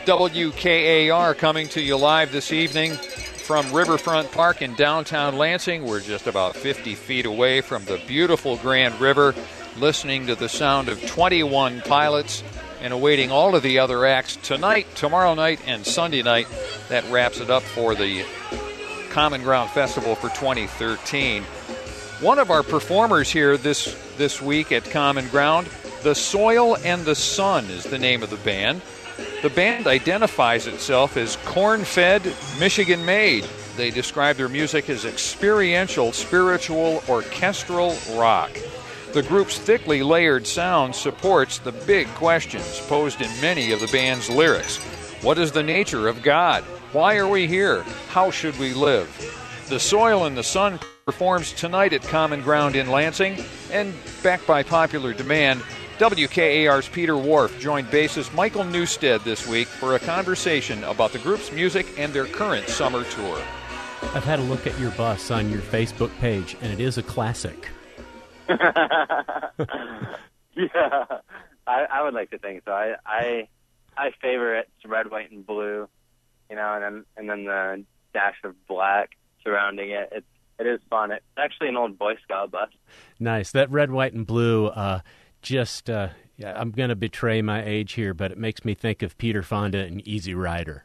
WKAR coming to you live this evening from Riverfront Park in downtown Lansing. We're just about 50 feet away from the beautiful Grand River, listening to the sound of 21 Pilots and awaiting all of the other acts tonight, tomorrow night, and Sunday night. That wraps it up for the Common Ground Festival for 2013. One of our performers here this week at Common Ground, The Soil and the Sun is the name of the band. The band identifies itself as corn-fed, Michigan-made. They describe their music as experiential, spiritual, orchestral rock. The group's thickly layered sound supports the big questions posed in many of the band's lyrics. What is the nature of God? Why are we here? How should we live? The Soil and the Sun performs tonight at Common Ground in Lansing, and backed by popular demand, WKAR's Peter Wharf joined bassist Michael Newstead this week for a conversation about the group's music and their current summer tour. I've had a look at your bus on your Facebook page, and it is a classic. Yeah, I would like to think so. I favor it. It's red, white, and blue, and then the dash of black surrounding it. It is fun. It's actually an old Boy Scout bus. Nice. That red, white, and blue. I'm going to betray my age here, but it makes me think of Peter Fonda and Easy Rider.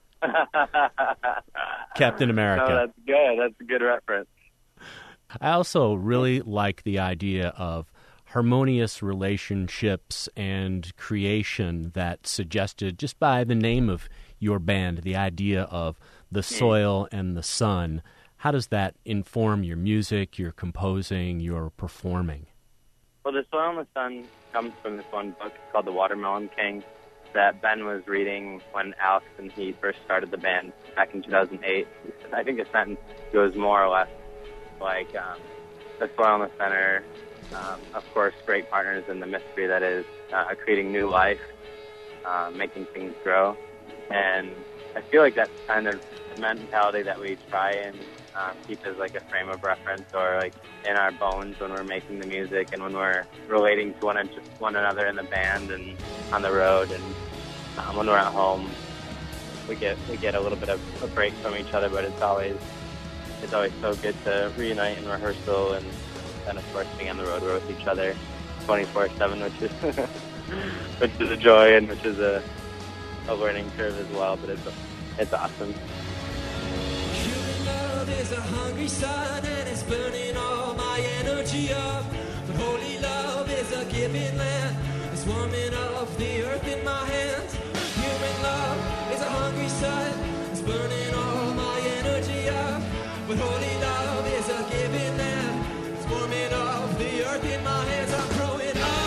Captain America. No, that's good. That's a good reference. I also really like the idea of harmonious relationships and creation that's suggested just by the name of your band, the idea of the soil and the sun. How does that inform your music, your composing, your performing? Well, The Soil and the Sun comes from this one book called The Watermelon King that Ben was reading when Alex and he first started the band back in 2008. I think the sentence goes more or less like the soil and the center, of course, great partners in the mystery that is creating new life, making things grow. And I feel like that's kind of the mentality that we try and keep as like a frame of reference or like in our bones when we're making the music and when we're relating to one another in the band and on the road and when we're at home. We get a little bit of a break from each other, but it's always so good to reunite in rehearsal and then of course being on the road we're with each other 24/7, which is a joy and which is a learning curve as well, but it's awesome. Human love is a hungry sun and it's burning all my energy up. But holy love is a giving land. It's warming up the earth in my hands. Human love is a hungry sun. It's burning all my energy up. But holy love is a giving land. It's warming up the earth in my hands. I'm growing up.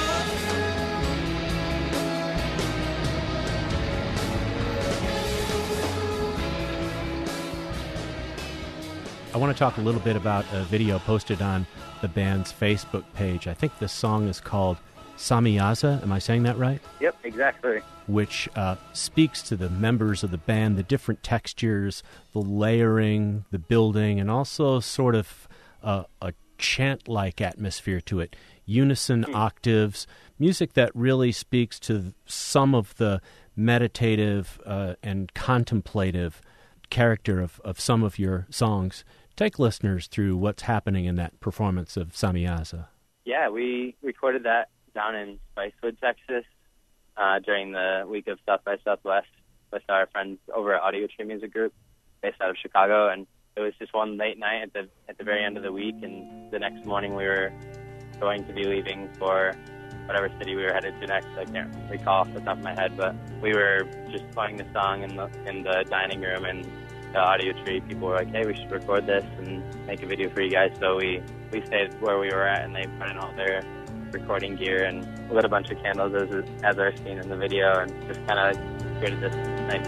I want to talk a little bit about a video posted on the band's Facebook page. I think the song is called Samyaza. Am I saying that right? Yep, exactly. Which speaks to the members of the band, the different textures, the layering, the building, and also sort of a chant-like atmosphere to it. Unison octaves, music that really speaks to some of the meditative and contemplative character of some of your songs. Take listeners through what's happening in that performance of Samyaza. Yeah, we recorded that down in Spicewood, Texas, during the week of South by Southwest with our friends over at Audio Tree Music Group, based out of Chicago. And it was just one late night at the very end of the week, and the next morning we were going to be leaving for whatever city we were headed to next. I can't recall off the top of my head, but we were just playing the song in the dining room, and the Audio Tree people were like, hey, we should record this and make a video for you guys. So we stayed where we were at, and they put in all their recording gear and lit a bunch of candles as are seen in the video, and just kind of created this nice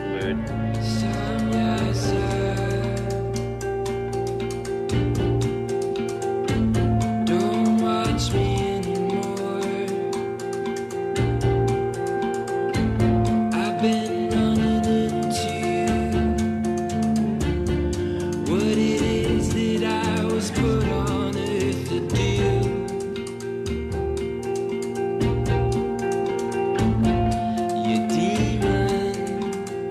mood. Don't watch me anymore. I've been running into what it is that I was put on earth to do. You demon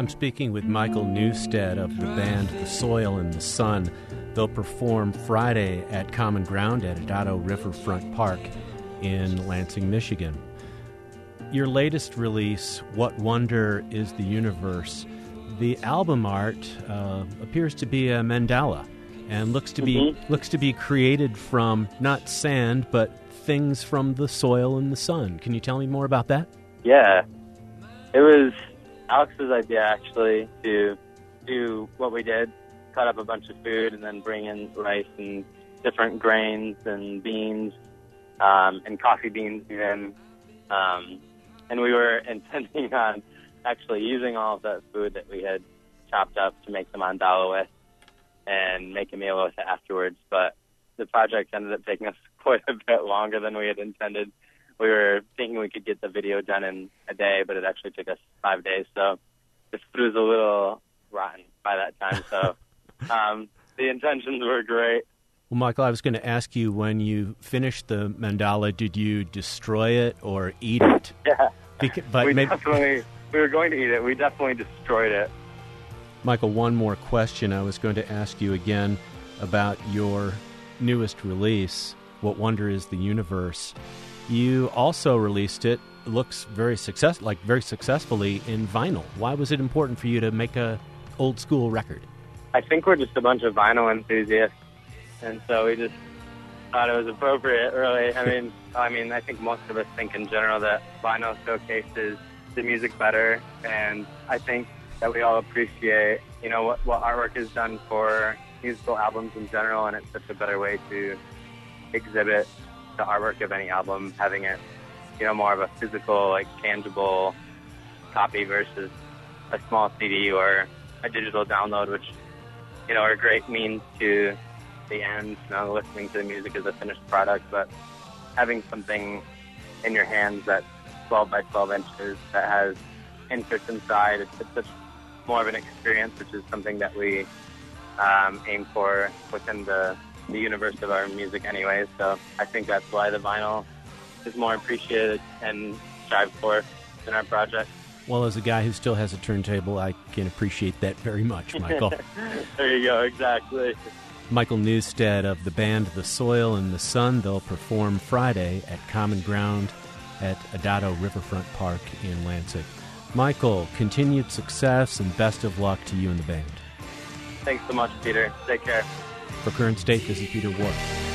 I'm speaking with Michael Newstead of the band The Soil and the Sun. They'll perform Friday at Common Ground at Adado Riverfront Park in Lansing, Michigan. Your latest release, What Wonder Is the Universe, the album art appears to be a mandala and looks to be created from not sand but things from the soil and the sun. Can you tell me more about that? Yeah. It was Alex's idea, actually, to do what we did, cut up a bunch of food and then bring in rice and different grains and beans and coffee beans even. And we were intending on actually using all of that food that we had chopped up to make the mandala with and make a meal with it afterwards. But the project ended up taking us quite a bit longer than we had intended. We were thinking we could get the video done in a day, but it actually took us 5 days. So the food was a little rotten by that time. So the intentions were great. Well, Michael, I was going to ask you, when you finished the mandala, did you destroy it or eat it? Yeah, but we were going to eat it. We definitely destroyed it. Michael, one more question. I was going to ask you again about your newest release, What Wonder Is the Universe. You also released it, looks very successfully in vinyl. Why was it important for you to make a old school record? I think we're just a bunch of vinyl enthusiasts, and so we just thought it was appropriate, really. I mean, I think most of us think in general that vinyl showcases the music better, and I think that we all appreciate, what artwork is done for musical albums in general, and it's such a better way to exhibit the artwork of any album, having it, more of a physical, tangible copy versus a small CD or a digital download, which, are great means to the end, listening to the music as a finished product, but having something in your hands that's 12 by 12 inches that has inserts inside, it's such more of an experience, which is something that we aim for within the universe of our music anyways. So I think that's why the vinyl is more appreciated and strived for in our project. Well, as a guy who still has a turntable, I can appreciate that very much, Michael. There you go, exactly. Michael Newstead of the band The Soil and the Sun. They'll perform Friday at Common Ground at Adado Riverfront Park in Lansing. Michael, continued success and best of luck to you and the band. Thanks so much, Peter. Take care. For Current State, this is Peter Ward.